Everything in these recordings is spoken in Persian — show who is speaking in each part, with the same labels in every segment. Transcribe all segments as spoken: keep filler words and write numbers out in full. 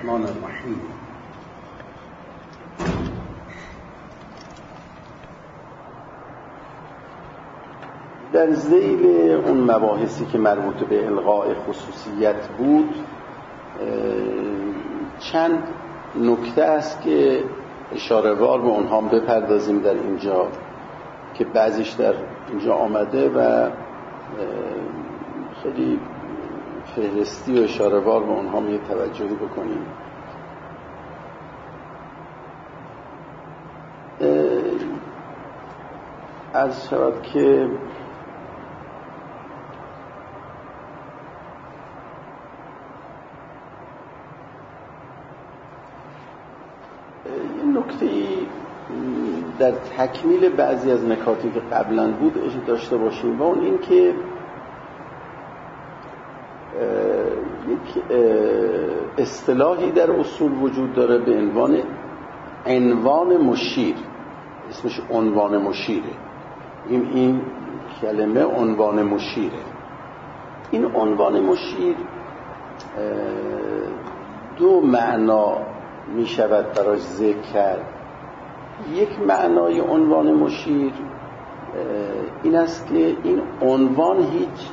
Speaker 1: الرحمن الرحیم. در ذیل اون مباحثی که مربوط به الغاء خصوصیت بود چند نکته است که اشاره وار به اونها بپردازیم در اینجا که بعضیش در اینجا آمده و خیلی فهرستی و اشاره وار به اونها یه توجهی بکنیم. عرض شود که این نکته در تکمیل بعضی از نکاتی که قبلا بود داشته باشیم و اون این که یک اصطلاحی در اصول وجود داره به عنوان عنوان مشیر، اسمش عنوان مشیره. این این کلمه عنوان مشیره. این عنوان مشیر دو معنا می شود براش ذکر کرد. یک معنای عنوان مشیر این است که این عنوان هیچ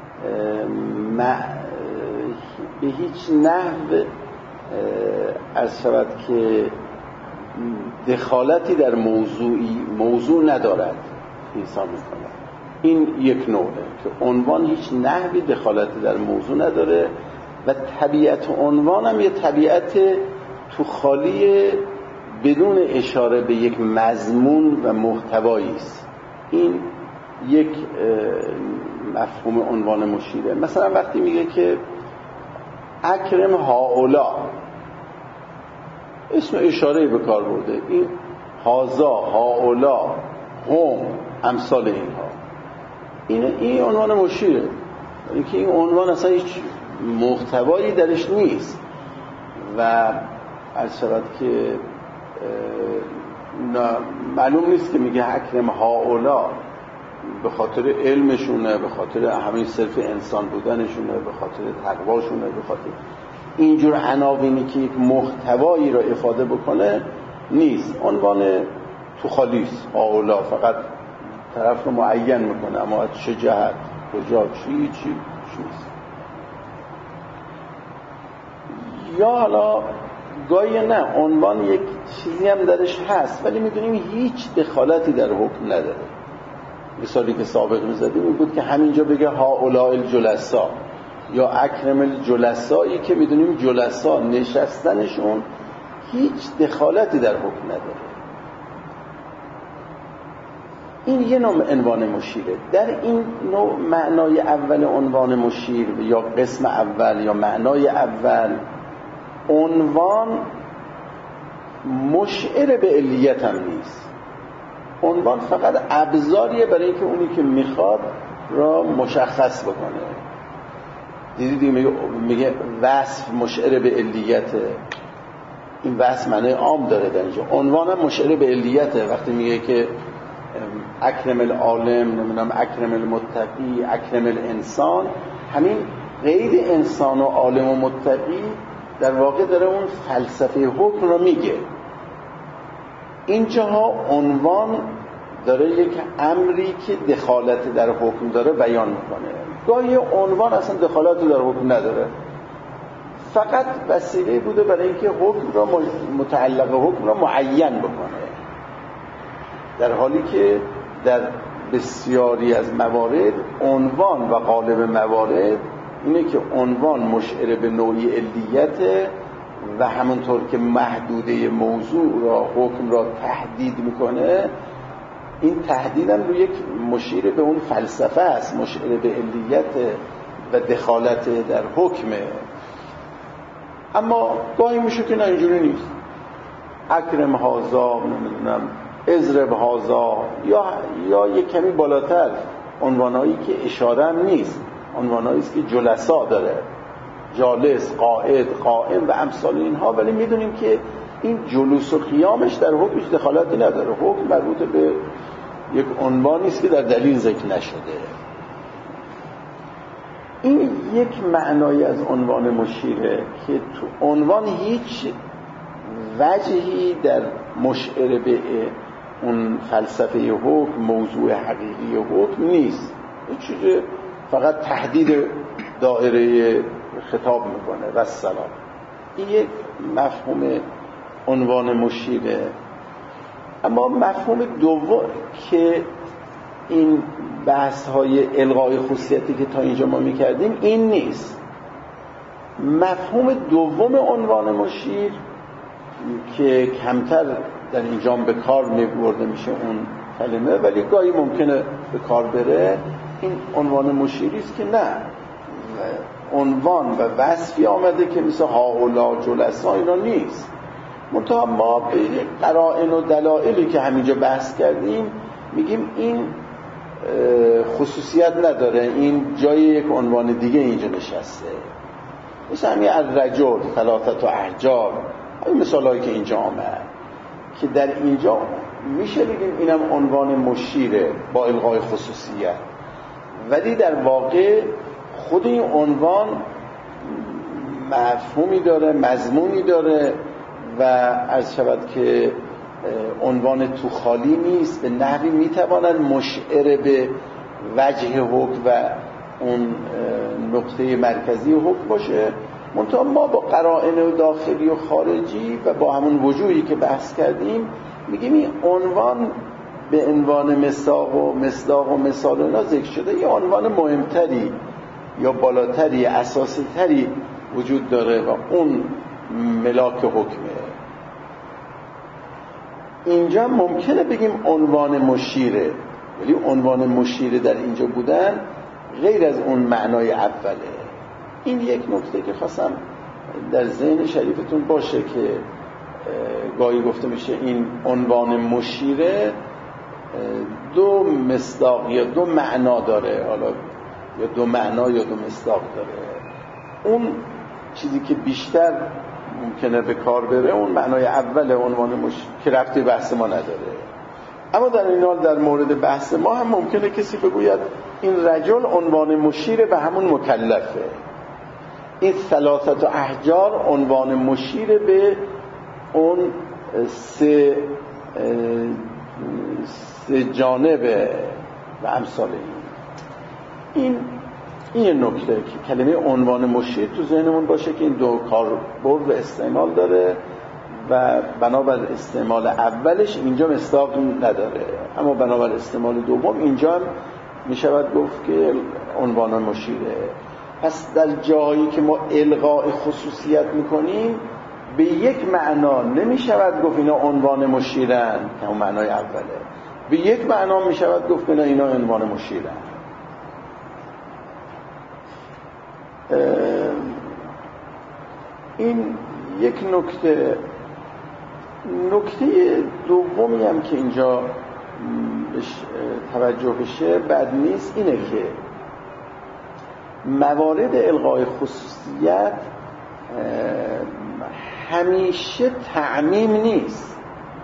Speaker 1: به هیچ نحو عرض شود که دخالتی در موضوعی موضوع ندارد انسان میکنه. این یک نوعه که عنوان هیچ نحوی دخالتی در موضوع نداره و طبیعت عنوان هم یه طبیعت تو خالی بدون اشاره به یک مضمون و محتوایی است. این یک مفهوم عنوان مشیره. مثلا وقتی میگه که اکرم هاولا، اسم اشاره به کار برده، این هازا، هاولا، هم، امثال اینها، این این عنوان مشیره. اینکه این عنوان اصلا هیچ محتوایی درش نیست و عرض شود که معلوم نیست که میگه اکرم هاولا به خاطر علمشونه، به خاطر همین صرف انسان بودنشونه، به خاطر تقواشونه، به خاطر اینجور عناوینی که یک محتوایی را افاده بکنه نیست. عنوان تو خالیست. هاولا فقط طرف رو معین میکنه، اما از چه جهت، کجا، چی چی نیست. یا حالا گاهی نه، عنوان یک چیزی هم درش هست ولی میدونیم هیچ دخالتی در حکم نداره. مثالی که سابق میزدیم این بود که همینجا بگه هاولاء الجلسا یا اکرم الجلسایی که میدونیم جلسا نشستنشون هیچ دخالتی در حکم نداره. این یه نوع عنوان مشیره. در این نوع معنای اول عنوان مشیر یا قسم اول یا معنای اول، عنوان مشعر به علیت هم نیست. عنوان فقط ابزاریه برای اینکه اونی که میخواد را مشخص بکنه. دیدید میگه, میگه وصف مشعر به علیته. این وصف معنی عام داره در اینجا. عنوان هم مشعر به علیته. وقتی میگه که اکرم العالم، نمیدونم اکرم المتقی، اکرم الانسان، همین قید انسان و عالم و متقی در واقع داره اون فلسفه حکم رو میگه. اینجاها عنوان داره یک امری که دخالت در حکم داره بیان میکنه. گاهی عنوان اصلا دخالت در حکم نداره، فقط وسیله بوده برای اینکه حکم را متعلق حکم را معین بکنه، در حالی که در بسیاری از موارد عنوان و غالب موارد اینه که عنوان مشعر به نوعی علیته و همونطور که محدوده موضوع را حکم را تهدید میکنه، این تهدید هم رو یک مشیر به اون فلسفه است، مشعر به علیت و دخالت در حکمه. اما گاهی میشه که نه اینجوری نیست. اکرم هازا، نمیدونم اضرب هازا، یا یا یک کمی بالاتر عنوانایی که اشاره هم نیست، عنوانایی است که جلسا داره، جالس، قائد، قائم و امثال اینها. ولی میدونیم که این جلوس و قیامش در حکمش دخالتی نداره. حکم مربوط به یک عنوانی است که در دلیل ذکر نشده. این یک معنایی از عنوان مشیره که تو عنوان هیچ وجهی در مشعر به اون فلسفه حکم، موضوع حقیقی حکم نیست. این چیز فقط تحدید دایره خطاب میکنه و السلام. این یک مفهوم عنوان مشیره. اما مفهوم دوم که این بحث های الغای خصوصیتی که تا اینجا ما میکردیم این نیست. مفهوم دوم عنوان مشیر که کمتر در اینجا به کار میبرده میشه اون کلمه، ولی گاهی ممکنه به کار بره، این عنوان مشیری است که نه عنوان و وصفی آمده که مثل هاولا جلسا اینا نیست. منتها ما به قرائن و دلایلی که همینجا بحث کردیم میگیم این خصوصیت نداره، این جای یک عنوان دیگه اینجا نشسته. مثل همین الرجل ثلاثت و احجار، همین مثال هایی که اینجا آمد که در اینجا میشه بگیم اینم عنوان مشیره با الغای خصوصیت، ولی در واقع خود این عنوان مفهومی داره، مضمونی داره و عرض شود که عنوان تو خالی نیست، به نحوی میتواند مشعر به وجه حکم و اون نقطه مرکزی حکم باشه. منتها ما با قرائن داخلی و خارجی و با همون وجوهی که بحث کردیم میگیم این عنوان به عنوان مصداق و مصداق و مثال اینا ذکر شده، یه عنوان مهمتری یا بالاتری اساسی تری وجود داره و اون ملاک حکمه. اینجا ممکنه بگیم عنوان مشیره، ولی عنوان مشیره در اینجا بودن غیر از اون معنای اوله. این یک نکته که خواستم در ذهن شریفتون باشه که گاهی گفته میشه این عنوان مشیره دو مصداق یا دو معنا داره، حالا یا دو معنا یا دو مصداق داره. اون چیزی که بیشتر ممکنه به کار بره اون معنای اول عنوان مشیر که ربطی بحث ما نداره. اما در این حال در مورد بحث ما هم ممکنه کسی بگوید این رجل عنوان مشیر به همون مکلفه، این ثلاثت و احجار عنوان مشیر به اون سه, سه جانبه و امثال این. این این نکته که کلمه عنوان مشیر تو ذهنمون باشه که این دو کاربرد و استعمال داره و بنابر استعمال اولش اینجا مصداق نداره، اما بنابر استعمال دوم اینجا هم میشود گفت که عنوان مشیره. پس در جایی که ما الغاء خصوصیت میکنیم به یک معنا نمیشود گفت اینا عنوان مشیرن که اون معنای اوله، به یک معنا میشود گفت اینا اینا عنوان مشیرن. این یک نکته. نکته دومی هم که اینجا توجه بشه بد نیست اینه که موارد الغای خصوصیت همیشه تعمیم نیست.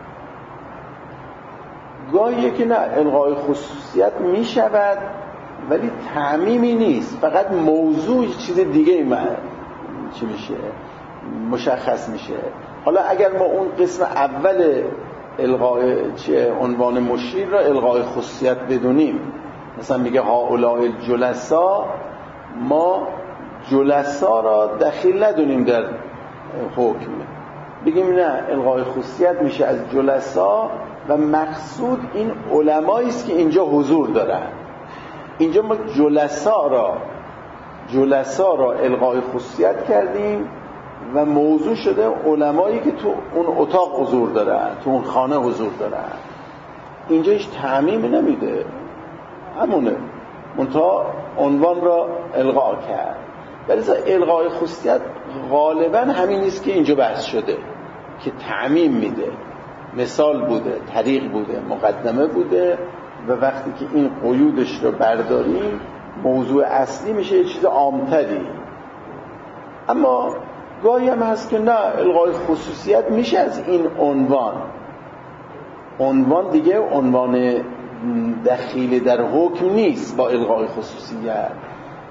Speaker 1: گاهی که نه الغای خصوصیت می شود ولی تعمیمی نیست، فقط موضوع چیز دیگه من چی میشه مشخص میشه. حالا اگر ما اون قسم اول الغای چه عنوان مشیر را الغای خصوصیت بدونیم، مثلا میگه هؤلاء الجلسا، ما جلسا را دخیل ندونیم در حکم، بگیم نه الغای خصوصیت میشه از جلسا و مقصود این علمایی است که اینجا حضور دارن. اینجا ما جلسا را جلسا را الغای خصوصیت کردیم و موضوع شده علمایی که تو اون اتاق حضور دارن، تو اون خانه حضور دارن. اینجا هیچ تعمیمی نمیده، همونه، منتها عنوان را الغا کرد. ولی الغای خصوصیت غالبا همین نیست که اینجا بحث شده که تعمیم میده. مثال بوده، طریق بوده، مقدمه بوده و وقتی که این قیودش رو برداریم موضوع اصلی میشه یه چیز عامتری. اما گاهی هم هست که نه الغای خصوصیت میشه از این عنوان عنوان دیگه عنوان دخیل در حکم نیست با الغای خصوصیت،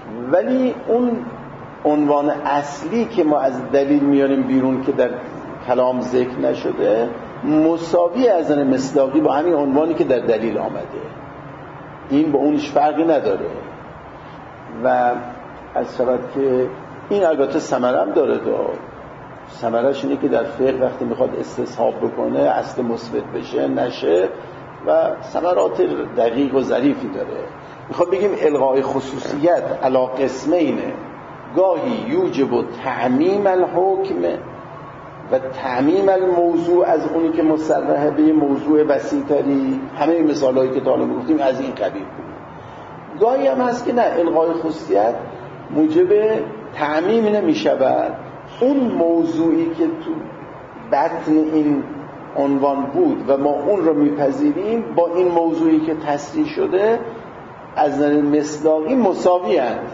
Speaker 1: ولی اون عنوان اصلی که ما از دلیل میاریم بیرون که در کلام ذکر نشده مساوی از نظر مصداقی با همین عنوانی که در دلیل آمده، این با اونش فرقی نداره. و از شود که این البته ثمره هم داره، دار ثمرهش اینه که در فقه وقتی میخواد استصحاب بکنه اصل مثبت بشه نشه و ثمرات دقیق و ظریفی داره. میخواد بگیم الغای خصوصیت علی قسمینه، گاهی یوجب و تعمیم الحکم و تعمیم الموضوع از اونی که مصرحه به موضوع وسیع‌تری، همه مثالایی که تا حالا گفتیم از این قبیل بود. گاهی هم هست که نه، الغای خصوصیت موجب تعمیم نمیشود، اون موضوعی که تو بطن این عنوان بود و ما اون رو میپذیریم با این موضوعی که تصریح شده از نظر مصداقی مساوی اند،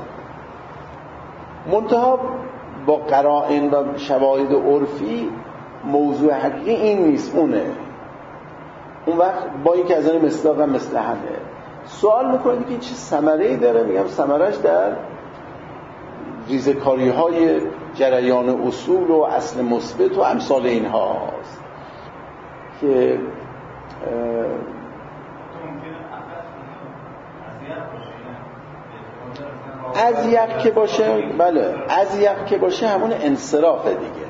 Speaker 1: منتها با قرائن و شواهد عرفی موضوع حقیقی این نیست، اونه. اون وقت با این که از نظر مصداق هم مثل همه. سوال میکنید که چه ثمره‌ای داره؟ میگم ثمرش در ریزکاری های جریان اصول و اصل مثبت و امثال این هاست که از یک که باشه، بله از یک که باشه همون انصرافه دیگه،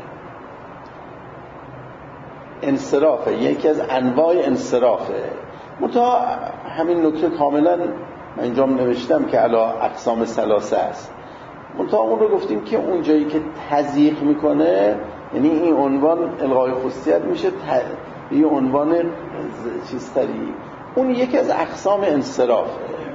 Speaker 1: انصرافه، یکی از انواع انصرافه. منتها همین نکته کاملا من اینجا نوشتم که علی اقسام ثلاثه است، منتها اون رو گفتیم که اون جایی که تضییق میکنه، یعنی این عنوان الغای خصوصیت میشه ت... یه عنوان چیز تری، اون یکی از اقسام انصرافه.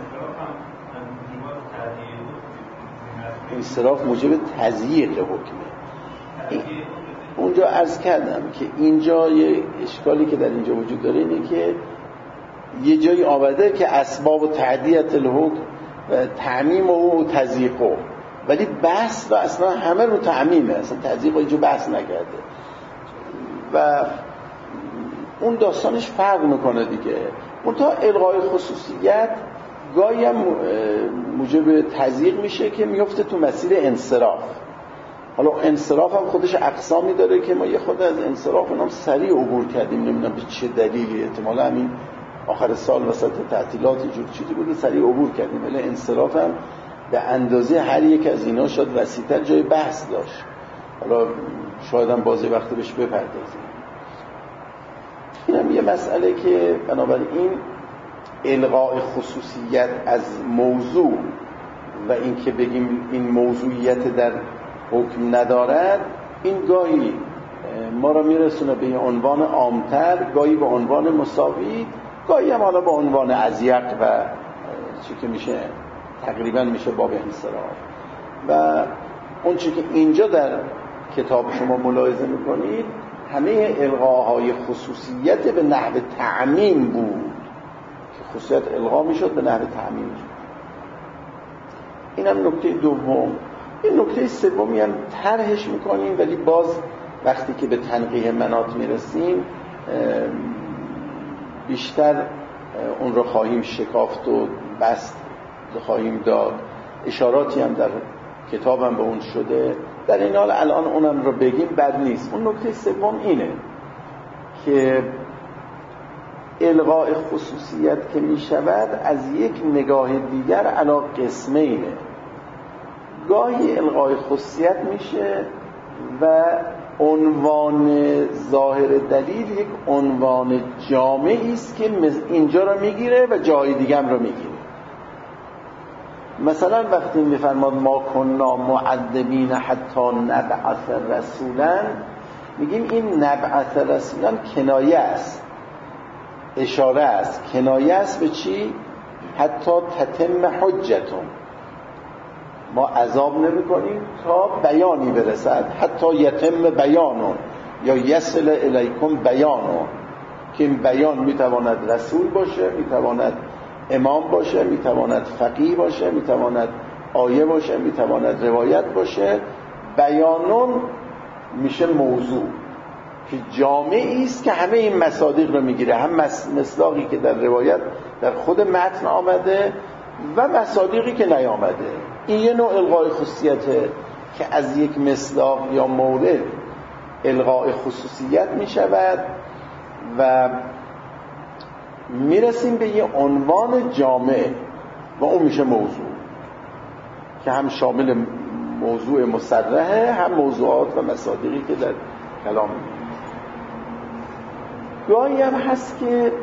Speaker 1: انصراف موجب تضییق حکمه. اونجا عرض کردم که اینجا یه اشکالی که در اینجا وجود داره اینه که یه جایی آمده که اسباب و تعدیت الحکم و تعمیم و تضییق، ولی بحث و اصلا همه رو تعمیمه، اصلا تضییق اینجا بحث نکرده و اون داستانش فرق میکنه دیگه. منتها الغای خصوصیت گاهی هم موجب تضییق میشه که میفته تو مسیر انصراف. حالا انصراف هم خودش اقسامی داره که ما یه خود از انصراف اونم سریع عبور کردیم، نمیدونم به چه دلیلی، احتمالا همین آخر سال وسط تعطیلات جور چیزی بود سریع عبور کردیم، ولی انصراف هم به اندازه هر یک از اینا شاید وسیع‌تر جای بحث داشت. حالا شاید هم بازی وقت بهش بپردازیم. اینم یه مسئله که بنابراین الغاء خصوصیت از موضوع و این که بگیم این موضوعیت در حکم ندارد، این گاهی ما را میرسونه به عنوان عامتر، گاهی به عنوان مساوی، گاهی هم حالا به عنوان ازیق و چی که میشه تقریبا میشه باب انصراف. و اون چی که اینجا در کتاب شما ملاحظه میکنید همه الغاهای خصوصیت به نحو تعمیم بود که خصوصیت الغا میشد به نحو تعمیم شد. اینم نکته دوم. این نکته سومی هم طرحش میکنیم، ولی باز وقتی که به تنقیح مناط میرسیم بیشتر اون رو خواهیم شکافت و بست خواهیم داد. اشاراتی هم در کتابم به اون شده، در این حال الان اونم رو بگیم بد نیست. اون نکته سوم اینه که الغاء خصوصیت که می شود از یک نگاه دیگر علی قسمینه. گاهی الغاء خصوصیت میشه و عنوان ظاهر دلیل یک عنوان جامعی است که اینجا رو میگیره و جای دیگه هم رو میگیره. مثلا وقتی میفرماد ما کنا معذبین حتی نبعث رسولا، میگیم این نبعث رسولا کنایه است، اشاره است. کنایه است به چی؟ حتی تتم حجتون، ما عذاب نمی کنیم تا بیانی برسد، حتی یتم بیانون یا یصل الیکم بیانون، که این بیان میتواند رسول باشه، میتواند امام باشه، میتواند فقیه باشه، میتواند آیه باشه، میتواند روایت باشه. بیانون میشه موضوع که جامعی است که همه این مصادیق رو میگیره، هم مصداقی که در روایت در خود متن آمده و مصادیقی که نیامده. این یه نوع الغای خصوصیته که از یک مصداق یا مورد الغای خصوصیت می شود و میرسیم به یه عنوان جامع و اون میشه موضوع که هم شامل موضوع مصرحه هم موضوعات و مصادیقی که در کلام می‌بینیم. گاهی هم هست که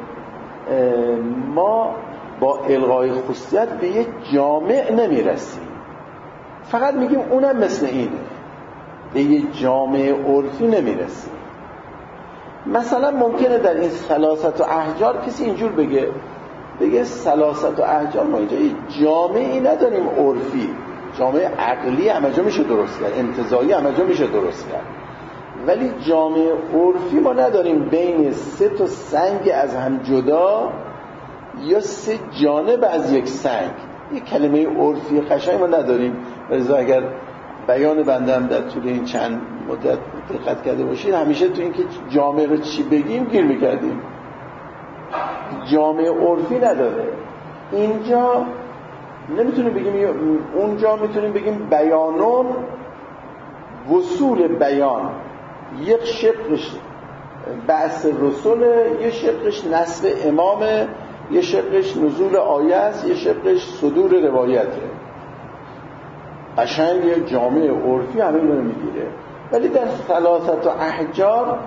Speaker 1: ما با الغای خصوصیت به یه جامع نمیرسیم، فقط میگیم اونم مثل اینه، به یه جامع عرفی نمیرسیم. مثلا ممکنه در این ثلاثت و احجار کسی اینجور بگه بگه ثلاثت و احجار ما اینجا یه جامعی نداریم عرفی، جامعه عقلی همه جا میشه درست کرد، انتزاعی همه جا میشه درست کرد، ولی جامعه عرفی ما نداریم بین سه تا سنگ از هم جدا یا سه جانب از یک سنگ. یک کلمه عرفی قشنگ ما نداریم. لذا اگر بیان بنده هم در طول این چند مدت دقت کرده باشید، همیشه تو این که جامعه رو چی بگیم گیر میکردیم. جامعه عرفی نداره. اینجا نمیتونیم بگیم، اونجا میتونیم بگیم بیانون، وصول بیان یک شقش بعث رسول، یک شقش نسل امامه، یک شقش نزول آیه است، یک شقش صدور روایته. قشنگ یک جامعه عرفی همه اینو میگیره. ولی در ثلاثت و احجار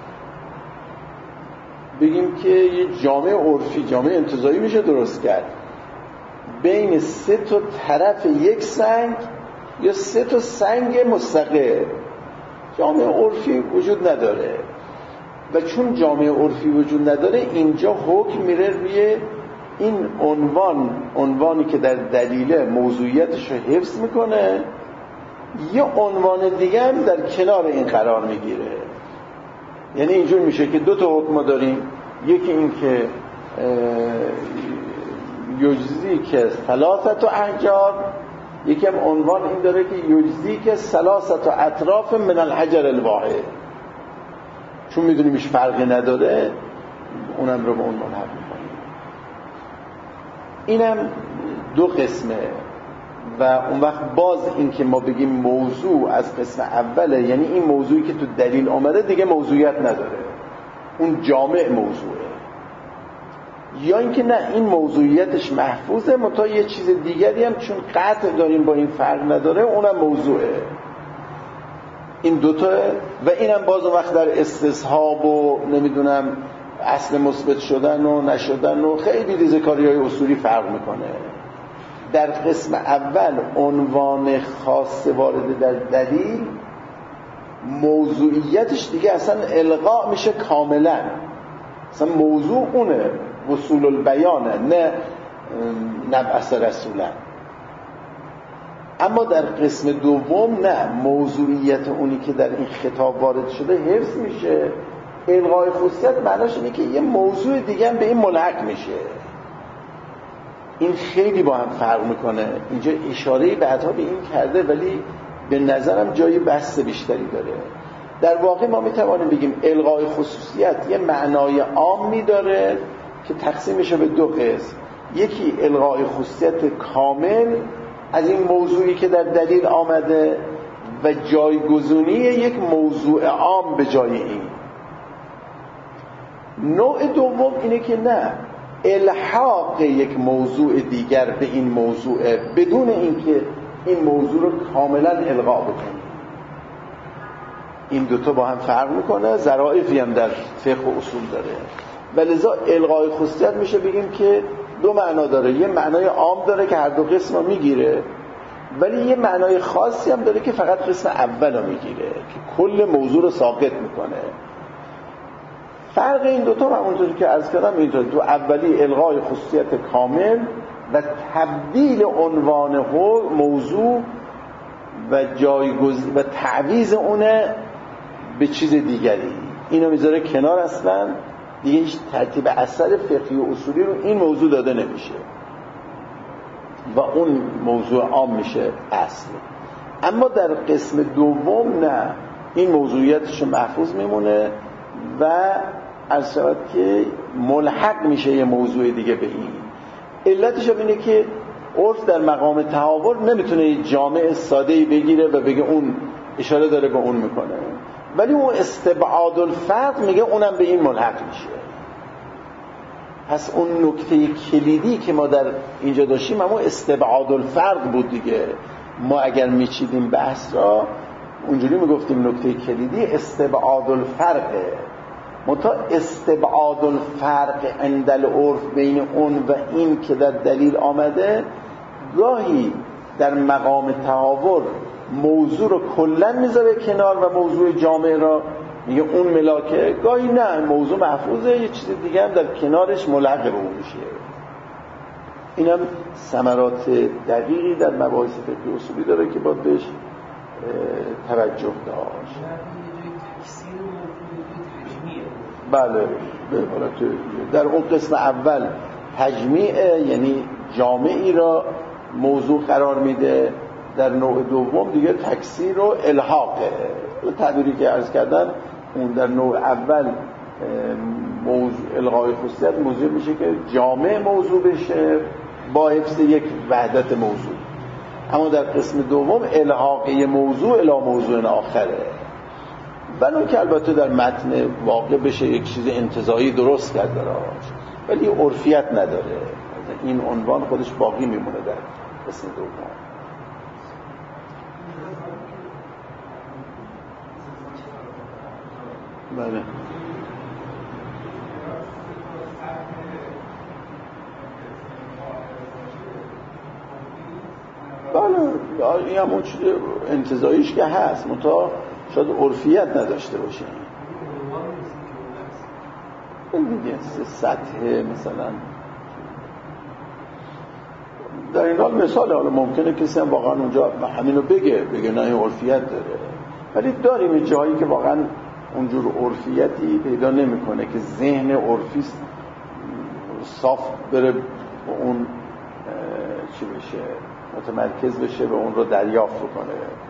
Speaker 1: بگیم که یه جامعه عرفی، جامعه انتزاعی میشه درست کرد بین سه تا طرف یک سنگ یا سه تا سنگ مستقل. جامعه عرفی وجود نداره و چون جامعه عرفی وجود نداره اینجا حکم میره روی این عنوان، عنوانی که در دلیل موضوعیتش رو حفظ میکنه، یه عنوان دیگه هم در کنار این قرار میگیره. یعنی اینجور میشه که دو تا حکم داریم، یکی این که یجزی که ثلاثت و احجار، یکی هم عنوان این داره که یجزی که ثلاثت و اطراف من الحجر الواحد. چون میدونیم هیچ فرقی نداره اونم رو به عنوان حق میکنیم. اینم دو قسمه و اون وقت باز این که ما بگیم موضوع از قسم اوله، یعنی این موضوعی که تو دلیل آمده دیگه موضوعیت نداره، اون جامع موضوعه. یا اینکه نه، این موضوعیتش محفوظه منتها یه چیز دیگری هم چون قطع داریم با این فرق نداره اونم موضوعه. این دوتا و اینم باز اون وقت در استصحاب و نمیدونم اصل مثبت شدن و نشدن و خیلی ریزکاری‌های اصولی فرق میکنه. در قسم اول عنوان خاص وارد در دلیل موضوعیتش دیگه اصلا الغا میشه کاملا، اصلا موضوع اونه، وصول البیانه، نه نبعث رسولا. اما در قسم دوم نه، موضوعیت اونی که در این خطاب وارد شده حفظ میشه. الغای خصوصیت معناش اینه که یه موضوع دیگه هم به این ملحق میشه. این خیلی با هم فرق میکنه. اینجا اشاره بعدها به این کرده ولی به نظرم جای بحث بیشتری داره. در واقع ما میتوانیم بگیم الغای خصوصیت یه معنای عامی داره که تقسیم میشه به دو قسم. یکی الغای خصوصیت کامل از این موضوعی که در دلیل آمده و جایگزینی یک موضوع عام به جای این. نوع دوم اینه که نه، الحاق یک موضوع دیگر به این موضوع بدون اینکه این موضوع رو کاملا الغا بکنیم. این دوتا با هم فرق میکنه، ظرافی هم در فقه و اصول داره. ولذا الغای خصوصیت میشه بگیم که دو معنا داره. یه معنای عام داره که هر دو قسم رو میگیره، ولی یه معنای خاصی هم داره که فقط قسم اول رو میگیره که کل موضوع رو ساقط میکنه. فرق این دوتا هم همونطوری که عرض کردم اینطور، دو اولی الغای خصوصیت کامل و تبدیل عنوان موضوع و جایگزین و تعویض اونه به چیز دیگری. اینو میذاره کنار، اصلا دیگه هیچ ترتیب اثر فقهی و اصولی رو این موضوع داده نمیشه و اون موضوع عام میشه اصل. اما در قسم دوم نه، این موضوعیتش محفوظ میمونه و عرض شود که ملحق میشه یه موضوع دیگه به این. علتش هم اینه که عرف در مقام تحاور نمیتونه جامع ساده‌ای بگیره و بگه اون اشاره داره به اون میکنه، ولی اون استبعاد الفرق میگه اونم به این ملحق میشه. پس اون نکته کلیدی که ما در اینجا داشتیم همون استبعاد الفرق بود دیگه. ما اگر میچیدیم بحث را اونجوری میگفتیم نکته کلیدی استبعاد الفرقه. منتها استبعاد الفرق عند العرف بین اون و این که در دلیل آمده، گاهی در مقام تحاور موضوع رو کلن میذاره کنار و موضوع جامع را میگه اون ملاکه، گاهی نه موضوع محفوظه یه چیز دیگه هم در کنارش ملحق به اون میشه. اینم ثمرات دقیقی در مباحث فقهی اصولی داره که باید بهش توجه داشت. بله در اون قسم اول تجمیع یعنی جامعی را موضوع قرار میده، در نوع دوم دیگه تکثیر و الحاقه. تعبیری که عرض کردن اون در نوع اول موضوع الغای خصوصیت موضوع میشه که جامع موضوع بشه با حفظ یک وحدت موضوع، اما در قسم دوم الحاقه موضوع الی موضوع آخره، ولو که البته در متن واقع بشه یک چیز انتزاعی درست کرد براش، ولی عرفیت نداره. این عنوان خودش باقی میمونه در قسم دوم. بله بله این همون چیز انتزاعیش که هست، منتها شاید عرفیت نداشته باشه. دیگه سطح مثلا در این حال مثال حالا ممکنه کسی هم واقعا اونجا همینو بگه بگه نه این عرفیت داره، ولی داریم این جایی که واقعا اونجور عرفیتی پیدا نمیکنه که ذهن عرفی صاف بره به اون چی بشه متمرکز بشه به اون رو دریافت کنه.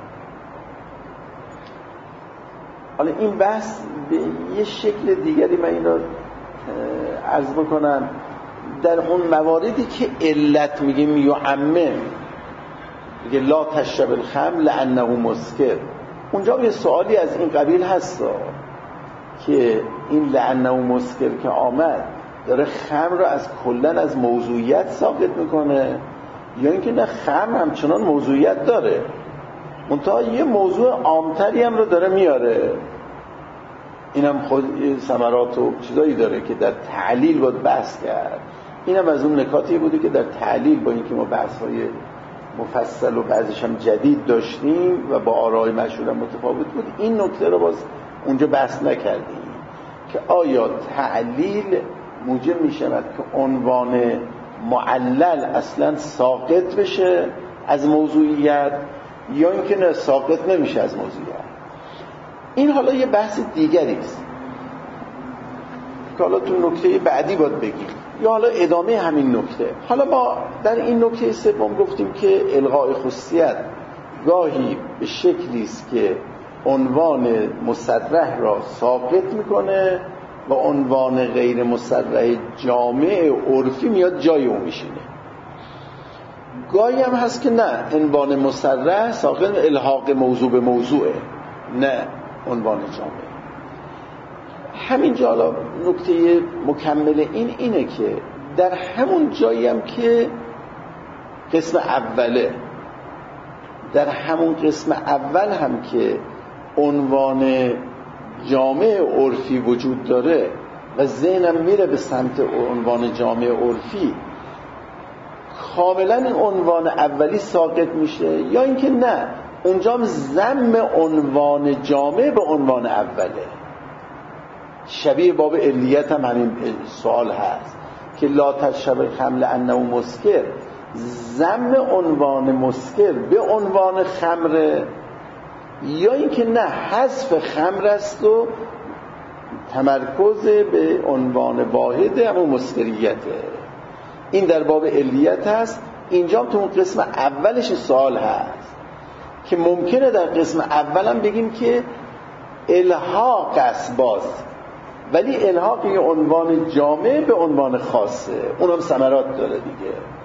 Speaker 1: حالا این بحث به یه شکل دیگری من این رو عرض بکنم، در اون مواردی که علت میگیم یعمم، میگه لا تشرب الخمر لانه مسکر، اونجا یه سوالی از این قبیل هست که این لانه مسکر که آمد داره خمر رو از کلن از موضوعیت ساقط میکنه، یا اینکه نه خمر همچنان موضوعیت داره منتها یه موضوع عامتری هم رو داره میاره. اینم خود ثمرات و چیزایی داره که در تعلیل باید بحث کرد. اینم از اون نکاتی بوده که در تعلیل با اینکه ما بحث‌های مفصل و بعضیش هم جدید داشتیم و با آرای مشهور هم متفاوت بود، این نکته رو باز اونجا بحث نکردیم که آیا تعلیل موجب می‌شود که عنوان معلل اصلا ساقط بشه از موضوعیت، یا اینکه نه ساقط نمیشه از موضوعیت. این حالا یه بحث دیگری است که حالا تو نکته بعدی باید بگیم، یا حالا ادامه همین نکته. حالا ما در این نکته سوم گفتیم که الغاء خصوصیت گاهی به شکلی است که عنوان مصرح را ساقط میکنه و عنوان غیر مصرح جامع عرفی میاد جای اون میشینه. گاهی هم هست که نه عنوان مصرح ساقط الحاق موضوع به موضوعه، نه عنوان جامع. همینجا حالا نکته مکمل این اینه که در همون جایی هم که قسم اوله، در همون قسم اول هم که عنوان جامع عرفی وجود داره و ذهنم میره به سمت عنوان جامع عرفی، کاملا این عنوان اولی ساقط میشه، یا اینکه نه اونجا هم ضم عنوان جامع به عنوان اوله. شبیه باب علیت هم همین سوال هست که لا تشرب الخمر لانه مسکر، ضم عنوان مسکر به عنوان خمر، یا اینکه نه حذف خمر است و تمرکز به عنوان واحد همون مسکریته. این در باب علیت هست. اینجا هم تو اون قسم اولش سوال هست که ممکنه در قسم اولم بگیم که الحاق است باز، ولی الحاق یه عنوان جامع به عنوان خاصه، اونم ثمرات داره دیگه.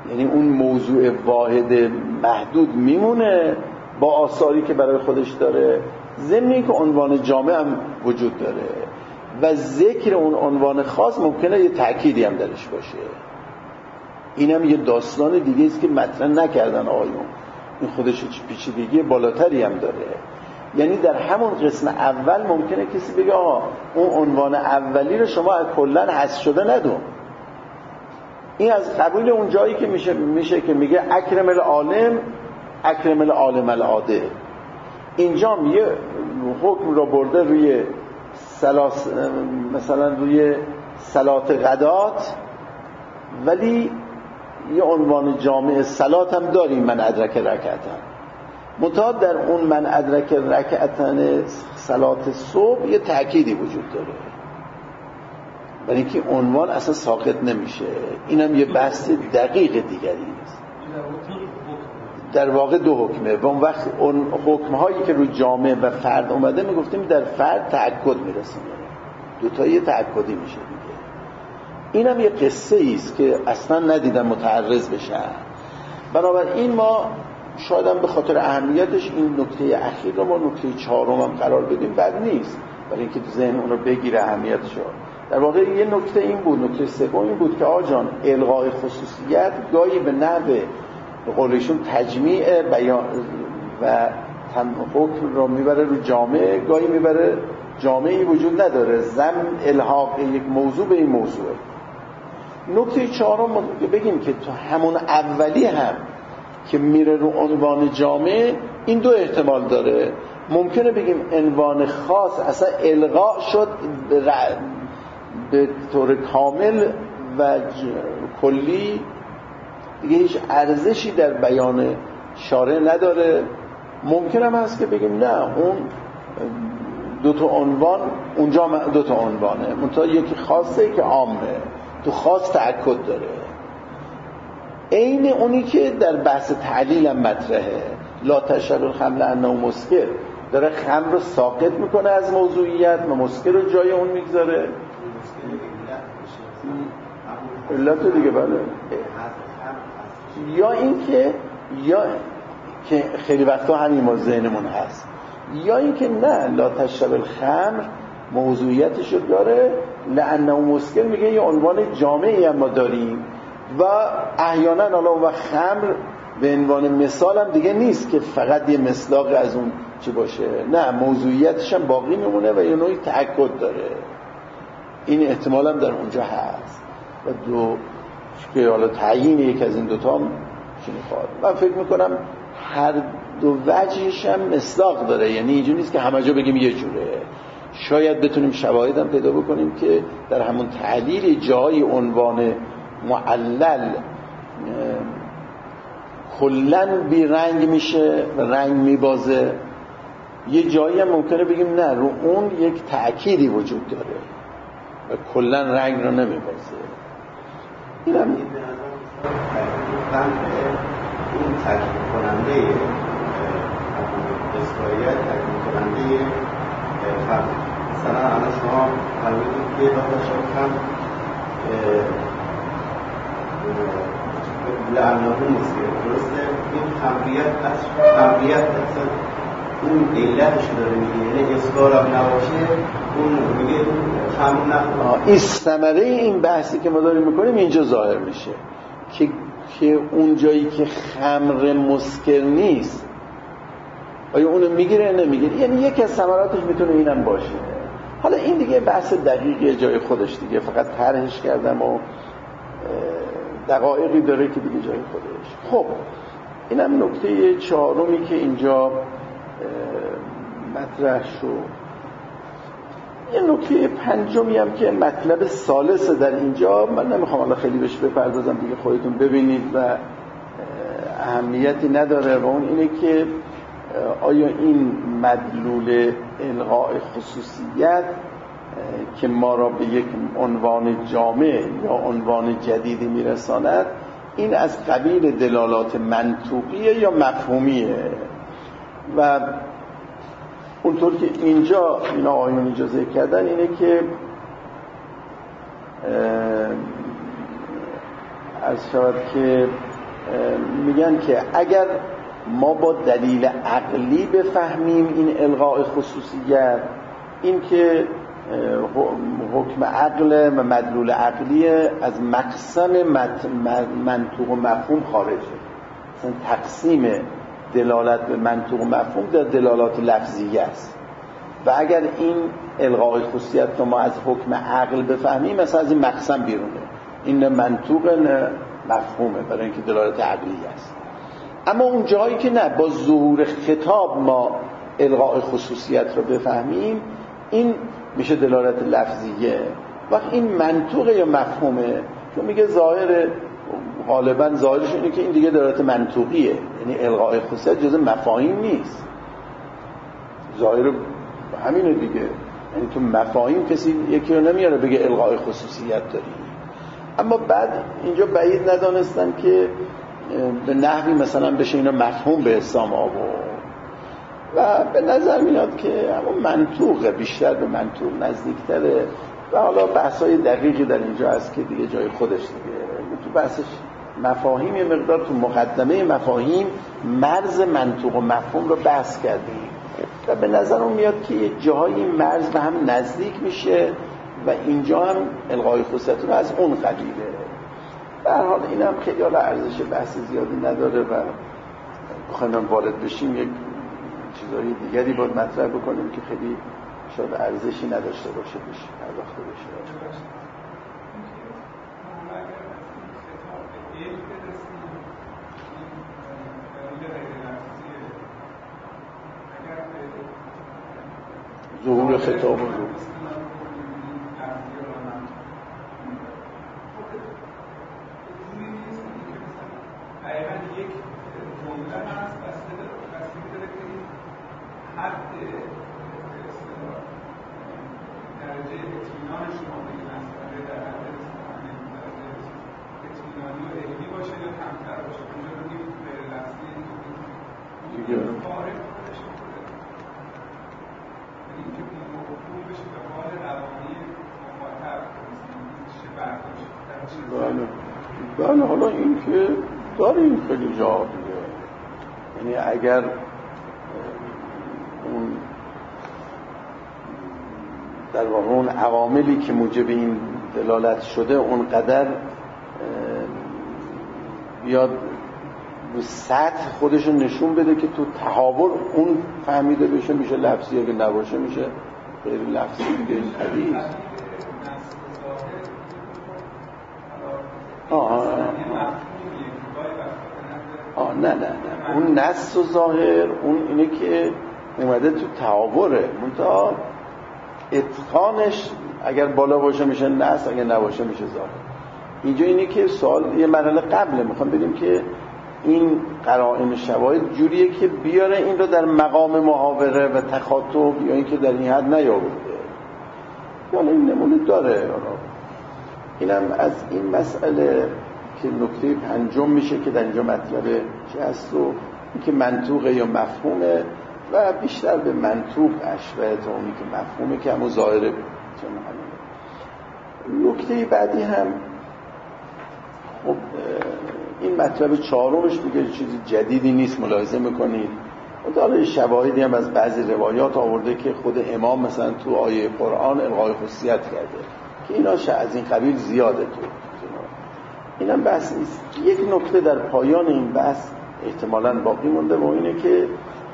Speaker 1: یعنی اون موضوع واحد محدود میمونه با آثاری که برای خودش داره، ضمن که عنوان جامع هم وجود داره و ذکر اون عنوان خاص ممکنه یه تأکیدی هم درش باشه. اینم یه داستان دیگه است که مطرح نکردن آقایون، این خودش پیچیدگی بالاتری هم داره. یعنی در همون قسم اول ممکنه کسی بگه آقا اون عنوان اولی رو شما کلا حذف شده ندون. این از قبیل اون جایی که میشه میشه که میگه اکرم العالم اکرم العالم العاده. اینجا یه حکم رو برده روی سلاس مثلا روی صلات غدات، ولی یه عنوان جامع صلات هم داریم، من ادرک رکعتن. منتها در اون من ادرک رکعتن صلات صبح یه تأکیدی وجود داره، برای اینکه عنوان اصلا ساقط نمیشه. اینم یه بحث دقیق دیگری است. در واقع دو حکمه و اون وقت اون حکمهایی که روی جامع و فرد اومده میگفتیم در فرد تأکد میرسونه، دوتا یه تأکدی میشه دیگه. اینم یه قصه ایست که اصلا ندیدم متعرض بشن. بنابراین ما شاید هم به خاطر اهمیتش این نکته اخیر رو ما نکته چهارم هم قرار بدیم بد نیست، برای اینکه تو ذهن اون رو بگیره اهمیتش. در واقع یه نکته این بود، نکته سوم این بود که آجان الغای خصوصیت گاهی به نحو به قولشون تجمیع بیان و حکم رو میبره رو جامعه، گاهی میبره جامعی وجود نداره، ضمن الحاق یک موضوع به این موضوع. نکته چهارم بگیم که تو همون اولی هم که میره رو عنوان جامع، این دو احتمال داره. ممکنه بگیم عنوان خاص اصلا الغا شد به طور کامل و کلی، دیگه هیچ ارزشی در بیان شارع نداره. ممکن هم هست که بگیم نه، اون دو تا عنوان اونجا دو تا عنوانه، منتها یکی خاصه که عامه، تو خاص تأکد داره. عین اونی که در بحث تعلیل هم مطرحه، لا تشرب الخمر لانه مسکر، داره خمر رو ساقط میکنه از موضوعیت و مسکر رو جای اون میگذاره. علت دیگه بله. یا این که یا که خیلی وقتا همین ما ذهنمون هست، یا این که نه، لا تشرب الخمر موضوعیتش رو داره، لانه مسکر میگه یه عنوان جامعی هم ما داریم و احیانا حالا اون وقت خمر به عنوان مثال هم دیگه نیست که فقط یه مصداق از اون چی باشه، نه، موضوعیتش هم باقی میمونه و یه نوعی تأکد داره. این احتمال هم در اونجا هست و دو که حالا تعیین یک از این دوتا هم چی میخواد. من فکر میکنم هر دو وجهش هم مصداق داره، یعنی اینجوری نیست که همه جا بگیم یه جوره. شاید بتونیم شواهد هم پیدا بکنیم که در همون تعلیل جای عنوان معلل کلن بی رنگ میشه و رنگ میبازه، یه جایی هم ممکنه بگیم نه، رو اون یک تأکیدی وجود داره و کلن رنگ رو نمیبازه. این هم
Speaker 2: این تأکید کننده اسرائیت تأکید کننده فرد. مثلا الان شما فرمودید که داخل شما لعنه مسکر، درسته؟ این خمریت از خمریت اصلا اون علتش داره میگه، یعنی اسکار هم نباشه اون میگه خمر نخوره.
Speaker 1: این ثمره این بحثی که ما داریم میکنیم اینجا ظاهر میشه که که اون جایی که خمر مسکر نیست آیا اونو میگیره نمیگیره، یعنی یکی از ثمراتش میتونه اینم باشه. حالا این دیگه بحث دقیقی جای خودش دیگه، فقط طرحش کردم و دقایقی داره که دیگه جای خودش. خب اینم نکته چهارمی که اینجا مطرح شد. یه نکته پنجمی هم که مطلب ثالث در اینجا، من نمیخوام حالا خیلی بهش بپردازم دیگه، خودتون ببینید و اهمیتی نداره، و اون اینه که آیا این مدلول الغاء خصوصیت که ما را به یک عنوان جامع یا عنوان جدیدی میرساند، این از قبیل دلالات منطوقیه یا مفهومیه؟ و اونطور که اینجا این آقایون اجازه کردن اینه که از شود که میگن که اگر ما با دلیل عقلی بفهمیم این الغاء خصوصیت، این که حکم عقل و مدلول عقلی از مقسم منطوق و مفهوم خارجه، مثلا تقسیم دلالت به منطوق و مفهوم در دلالات لفظیه است و اگر این الغاء خصوصیت رو ما از حکم عقل بفهمیم مثلا از این مقسم بیرونه، این منطوق نه مفهومه برای اینکه دلالت عقلی است. اما اون جایی که نه با ظهور خطاب ما الغاء خصوصیت رو بفهمیم این میشه دلالت لفظیه. وقت این منطوق یا مفهومه که میگه ظاهر غالبا ظاهرش اینه که این دیگه دلالت منطوقیه، یعنی الغاء خصوصیت جزء مفاهیم نیست، ظاهر همینه دیگه. یعنی تو مفاهیم کسی یکی رو نمیاره بگه الغاء خصوصیت داری. اما بعد اینجا بعید ندانستن که به نحوی مثلا بشه اینا مفهوم به حساب آورد و به نظر میاد که همون منطوقه، بیشتر به منطوق نزدیکتره و حالا بحثای دقیقی در اینجا هست که دیگه جای خودش دیگه. تو بحثش مفاهیم یه مقدار تو مقدمه مفاهیم مرز منطوق و مفهوم رو بحث کردیم و به نظر اون میاد که یه جایی مرز به هم نزدیک میشه و اینجا هم الغای خصوصیت رو از اون قبیله. به هر حال این هم خیلی حالا ارزش بحث زیادی نداره و بخوایم وارد بشیم یک چیزایی دیگری باید مطرح بکنیم که خیلی شاید ارزشی نداشته باشه بشه پرداخته بشه. ظهور خطاب رو بله. حالا این که داریم خیلی جا دیگه، یعنی اگر اون در واقع اون عواملی که موجب این دلالت شده اونقدر بیاد به سطح خودش نشون بده که تو تحول اون فهمیده بشه میشه لفظی، اگه نباشه میشه غیر لفظی دیگه. این حدیث آه آه آه نه نه نه اون نص و ظاهر اون اینه که اومده تو تعابره، منتها اتقانش اگر بالا باشه میشه نص، اگر نباشه میشه ظاهر. اینجا اینه که سوال یه مرحله قبله میخوام بدیم که این قرائن شواهد جوریه که بیاره این رو در مقام محاوره و تخاطب یا اینکه در این حد نیاورده. حالا این نمونه داره. اینم از این مسئله که نکته پنجم میشه که در اینجا مطلب چه هست و اینکه منطوقه یا مفهومه و بیشتر به منطوق اشبه تا اونی که مفهومه که همون ظاهره. نکته بعدی هم خب این مطلب چهارمش دیگه چیزی جدیدی نیست، ملاحظه میکنید و داره شواهدی هم از بعضی روایات آورده که خود امام مثلا تو آیه قرآن الغای خصوصیت کرده که اینا از این قبیل زیاده تو اینم بحث نیست. یک نکته در پایان این بحث احتمالاً باقی مونده و اینه که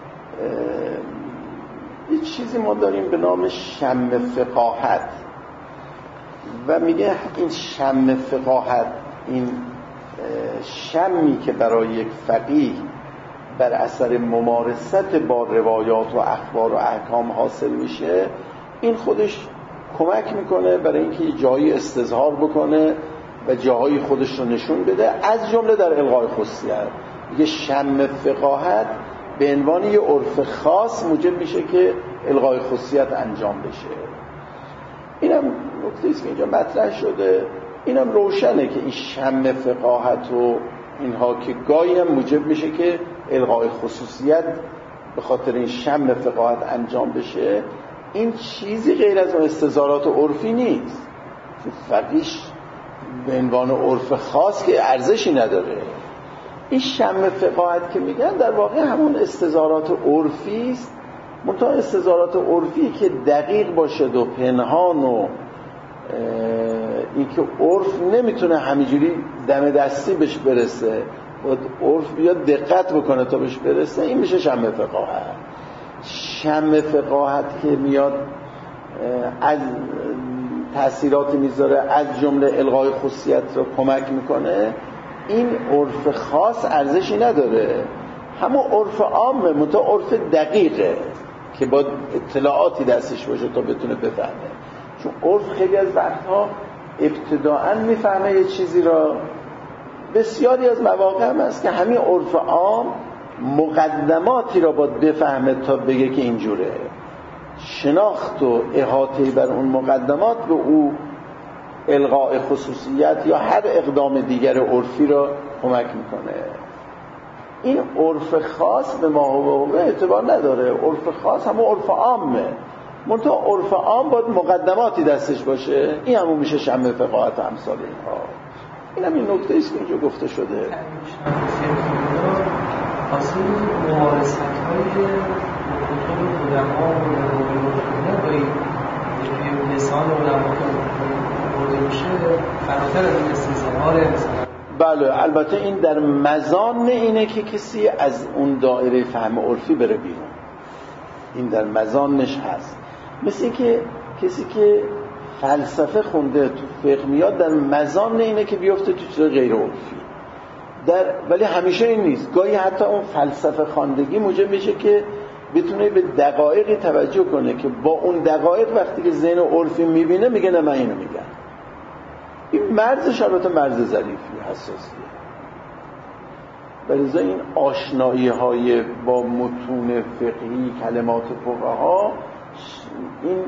Speaker 1: یه چیزی ما داریم به نام شم فقاهت و میگه این شم فقاهت، این شمی که برای یک فقیه بر اثر ممارست با روایات و اخبار و احکام حاصل میشه، این خودش کمک میکنه برای اینکه جایی استظهار بکنه و جاهای خودش رو نشون بده، از جمله در الغای خصوصیت. یه شم فقاهت به عنوان یه عرف خاص موجب میشه که الغای خصوصیت انجام بشه. اینم نکته است که اینجا مطرح شده. اینم روشنه که این شم فقاهت و اینها که گاهی هم موجب میشه که الغای خصوصیت به خاطر این شم فقاهت انجام بشه. این چیزی غیر از اون استظهارات عرفی نیست. فقیش به عنوان عرف خاص که ارزشی نداره، این شم فقاهت که میگن در واقع همون استظهارات عرفی است، منتها استظهارات عرفی که دقیق باشه و پنهان و این که عرف نمیتونه همینجوری دم دستی بهش برسه، باید عرف بیاد دقت بکنه تا بهش برسه، این میشه شم فقاهت. شم فقاهت که میاد از تأثیراتی میذاره، از جمله الغای خصوصیت رو کمک میکنه، این عرف خاص ارزشی نداره، همون عرف عامه، منتها عرف دقیقه که با اطلاعاتی دستش باشه تا بتونه بفهمه. چون عرف خیلی از وقتها ابتداءً میفهمه یه چیزی را، بسیاری از مواقع هم هست که همین عرف عام مقدماتی را باید بفهمه تا بگه که اینجوره. شناخت و احاطه بر اون مقدمات به او الغاء خصوصیت یا هر اقدام دیگر عرفی را کمک میکنه. این عرف خاص به ما هو اعتبار نداره، عرف خاص همون عرف عامه، منتها عرف عام باید مقدماتی دستش باشه، این همون میشه شم فقاهت و امثال اینها. این هم این نکته ایست که اینجا گفته شده.
Speaker 3: اصلا ممارست هایی که کتب علما و علما با این لسان علما که برده میشه فراتر از این استظهار مثلا.
Speaker 1: بله، البته این در مزان اینه که کسی از اون دایره فهم عرفی بره بیرون، این در مزانش هست. مثل که کسی که فلسفه خونده تو فقه میاد، در مزان اینه که بیفته تو چیز غیر عرفی، در ولی همیشه این نیست. گاهی حتی اون فلسفه خواندگی موجب میشه که بتونه به دقایقی توجه کنه که با اون دقایق وقتی که ذهن عرفی میبینه میگه نه من اینو میگم. این مرزش البته مرز ظریفی حساسیه. بلذا این آشنایی های با متون فقهی، کلمات فقها، این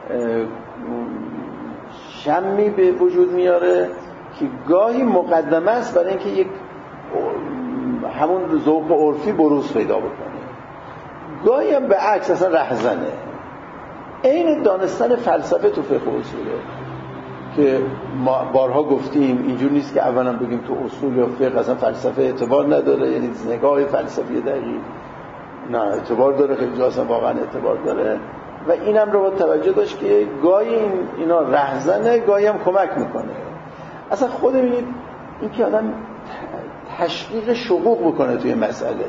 Speaker 1: شمی به وجود میاره که گاهی مقدمه است برای اینکه یک همون ذوق عرفی بروز پیدا بکنه، گاهی هم به عکس اصلا رهزنه. این دانستن فلسفه تو فقه اصوله که ما بارها گفتیم اینجور نیست که اولا بگیم تو اصول یا فقه اصلا فلسفه اعتبار نداره، یعنی نگاه فلسفی دقیق نه اعتبار داره، خیلی جا اصلا واقعا اعتبار داره و اینم رو با توجه داشت که گاهی این اینا رهزنه، گاهی هم کمک میکنه. اصلا خود ببینید این که آدم تشقیق شقوق بکنه توی مسئله،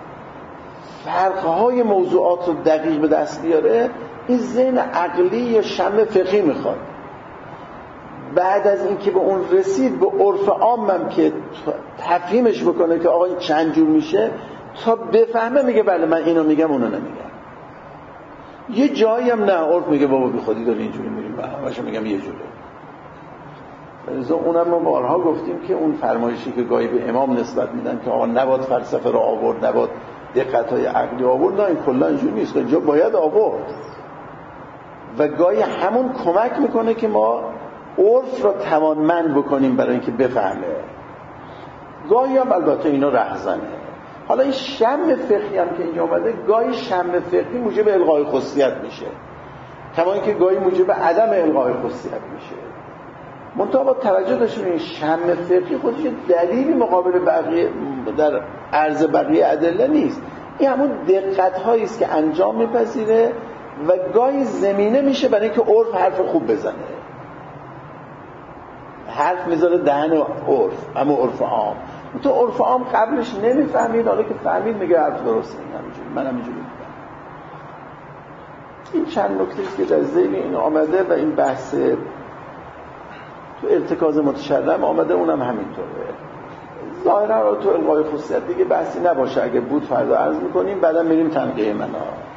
Speaker 1: فرقهای موضوعات رو دقیق به دست بیاره، این ذهن عقلی یا شم فقهی میخواد. بعد از اینکه به اون رسید به عرف عامم که تفهیمش بکنه که آقا این چند جور میشه تا بفهمه، میگه بله من اینو میگم اونو نمیگم. یه جایی هم نه، عرف میگه بابا بی خودی داری اینجوری میریم، همشو میگم یه جوره. لذا اونم ما بارها گفتیم که اون فرمایشی که گاهی به امام نسبت میدن که آقا نباید فلسفه رو آورد، نباید دقت‌های عقلی آورد، نه این کلا اینجوری نیست، اینجا باید آورد. و گاهی همون کمک میکنه که ما عرف رو توانمند بکنیم برای اینکه بفهمه. گاهی هم البته اینا رهزنه. حالا این شم فقهی هم که اینجا اومده، گاهی شم فقهی موجب الغای خصوصیت میشه، کما اینکه گاهی موجب عدم الغای خصوصیت میشه. منتها با توجه داشتیم این شم فقهی خودش دلیلی مقابل بقیه در عرض بقیه ادله نیست، این همون دقت هایی است که انجام میپذیره و گاهی زمینه میشه برای اینکه عرف حرف خوب بزنه. حرف میذاره دهن عرف، اما عرف عام. تو عرف عام قبلش نمیفهمید، حالا که فهمید میگه حرف درسته، این همینجوری، من همینجوری میگم. این چند نکته است که در ذیل این آمده و این بحث تو ارتکاز متشرم آمده، اونم همینطوره. ظاهرا رو تو الغای خصوصیت دیگه بحثی نباشه، اگه بود فردا عرض میکنیم، بعدا میریم تنقیه منها.